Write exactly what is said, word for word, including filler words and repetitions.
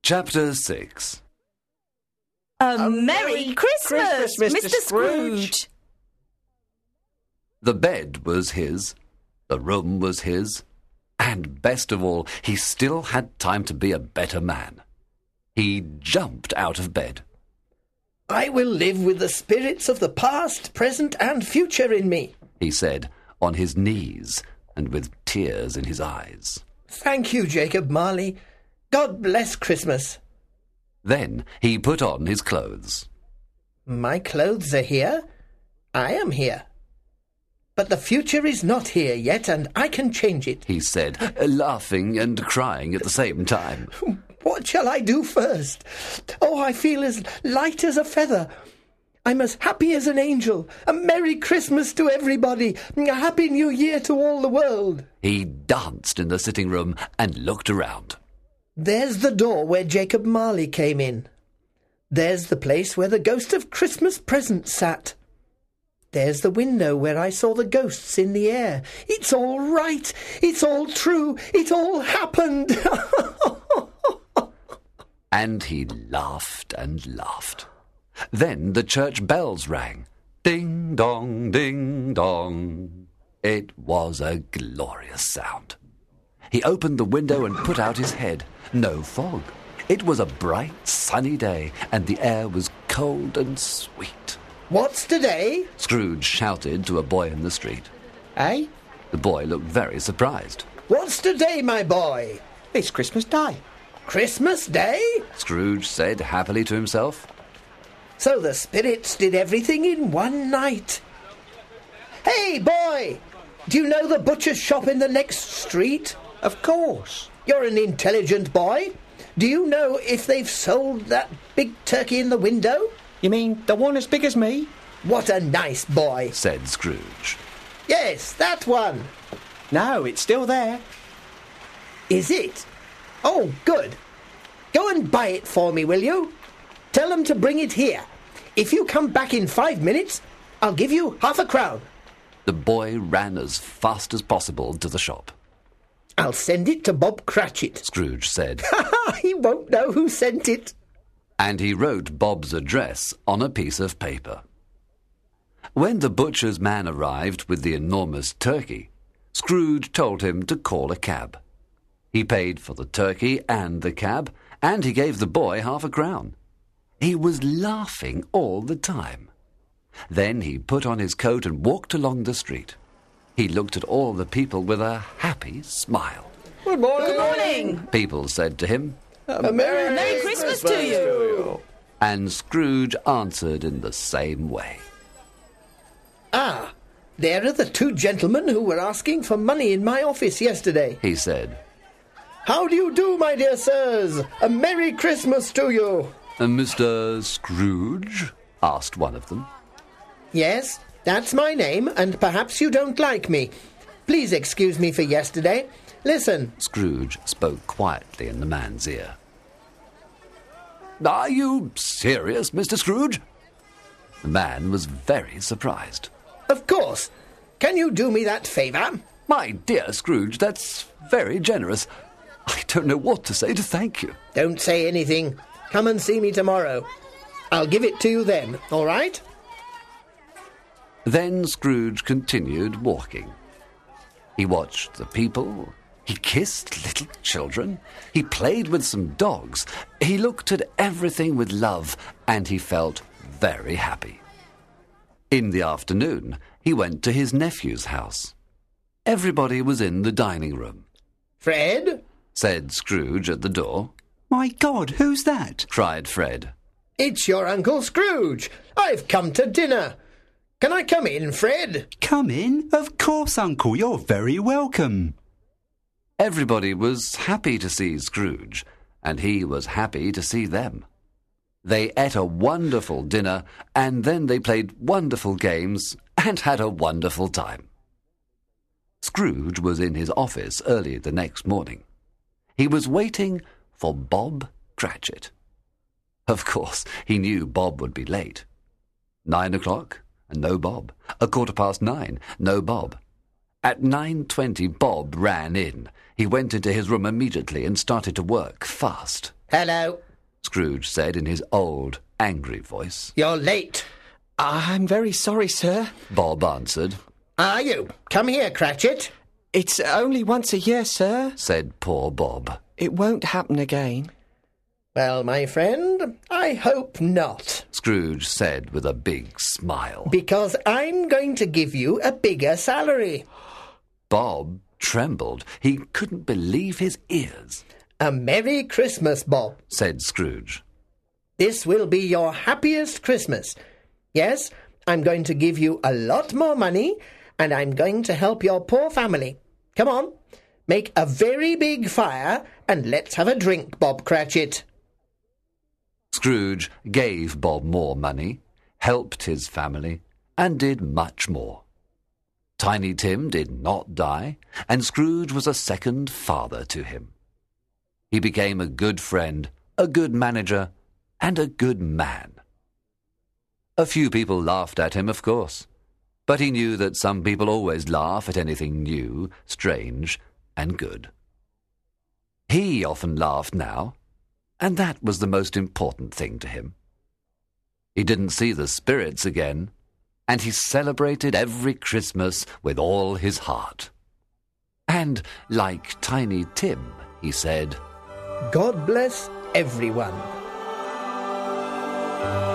Chapter six. A, A Merry Christmas, Christmas, Mister Mister Scrooge. Scrooge. The bed was his, the room was his, and best of all, he still had time to be a better man. He jumped out of bed. I will live with the spirits of the past, present and future in me, he said, on his knees and with tears in his eyes. Thank you, Jacob Marley. God bless Christmas. Then he put on his clothes. My clothes are here. I am here. But the future is not here yet, and I can change it, he said, laughing and crying at the same time. What shall I do first? Oh, I feel as light as a feather. I'm as happy as an angel. A Merry Christmas to everybody. A Happy New Year to all the world. He danced in the sitting room and looked around. There's the door where Jacob Marley came in. There's the place where the ghost of Christmas present sat. There's the window where I saw the ghosts in the air. It's all right. It's all true. It all happened. And he laughed and laughed. Then the church bells rang. Ding dong, ding dong. It was a glorious sound. He opened the window and put out his head. No fog. It was a bright, sunny day, and the air was cold and sweet. What's today? Scrooge shouted to a boy in the street. Eh? The boy looked very surprised. What's today, my boy? It's Christmas Day. Christmas Day? Scrooge said happily to himself. So the spirits did everything in one night. Hey, boy! Do you know the butcher's shop in the next street? Of course. You're an intelligent boy. Do you know if they've sold that big turkey in the window? You mean the one as big as me? What a nice boy, said Scrooge. Yes, that one. No, it's still there. Is it? Oh, good. Go and buy it for me, will you? Tell them to bring it here. If you come back in five minutes, I'll give you half a crown. The boy ran as fast as possible to the shop. I'll send it to Bob Cratchit, Scrooge said. He won't know who sent it. And he wrote Bob's address on a piece of paper. When the butcher's man arrived with the enormous turkey, Scrooge told him to call a cab. He paid for the turkey and the cab, and he gave the boy half a crown. He was laughing all the time. Then he put on his coat and walked along the street. He looked at all the people with a happy smile. Good morning. Good morning. People said to him, A Merry, Merry Christmas, Christmas to you. And Scrooge answered in the same way. Ah, there are the two gentlemen who were asking for money in my office yesterday, he said. How do you do, my dear sirs? A Merry Christmas to you. Uh, Mister Scrooge? Asked one of them. Yes, that's my name, and perhaps you don't like me. Please excuse me for yesterday. Listen. Scrooge spoke quietly in the man's ear. Are you serious, Mister Scrooge? The man was very surprised. Of course. Can you do me that favour? My dear Scrooge, that's very generous. I don't know what to say to thank you. Don't say anything. Come and see me tomorrow. I'll give it to you then, all right? Then Scrooge continued walking. He watched the people. He kissed little children. He played with some dogs. He looked at everything with love, and he felt very happy. In the afternoon, he went to his nephew's house. Everybody was in the dining room. Fred? Said Scrooge at the door. My God, who's that? Cried Fred. It's your Uncle Scrooge. I've come to dinner. Can I come in, Fred? Come in? Of course, Uncle. You're very welcome. Everybody was happy to see Scrooge, and he was happy to see them. They ate a wonderful dinner, and then they played wonderful games and had a wonderful time. Scrooge was in his office early the next morning. He was waiting for Bob Cratchit. Of course, he knew Bob would be late. Nine o'clock, and no Bob. A quarter past nine, no Bob. At nine twenty, Bob ran in. He went into his room immediately and started to work fast. Hello. Scrooge said in his old, angry voice. You're late. I'm very sorry, sir. Bob answered. Are you? Come here, Cratchit. It's only once a year, sir. Said poor Bob. It won't happen again. Well, my friend, I hope not. Scrooge said with a big smile. Because I'm going to give you a bigger salary. Bob trembled. He couldn't believe his ears. A Merry Christmas, Bob, said Scrooge. This will be your happiest Christmas. Yes, I'm going to give you a lot more money, and I'm going to help your poor family. Come on, make a very big fire, and let's have a drink, Bob Cratchit. Scrooge gave Bob more money, helped his family, and did much more. Tiny Tim did not die, and Scrooge was a second father to him. He became a good friend, a good manager, and a good man. A few people laughed at him, of course, but he knew that some people always laugh at anything new, strange, and good. He often laughed now, and that was the most important thing to him. He didn't see the spirits again, and he celebrated every Christmas with all his heart. And, like Tiny Tim, he said, God bless everyone.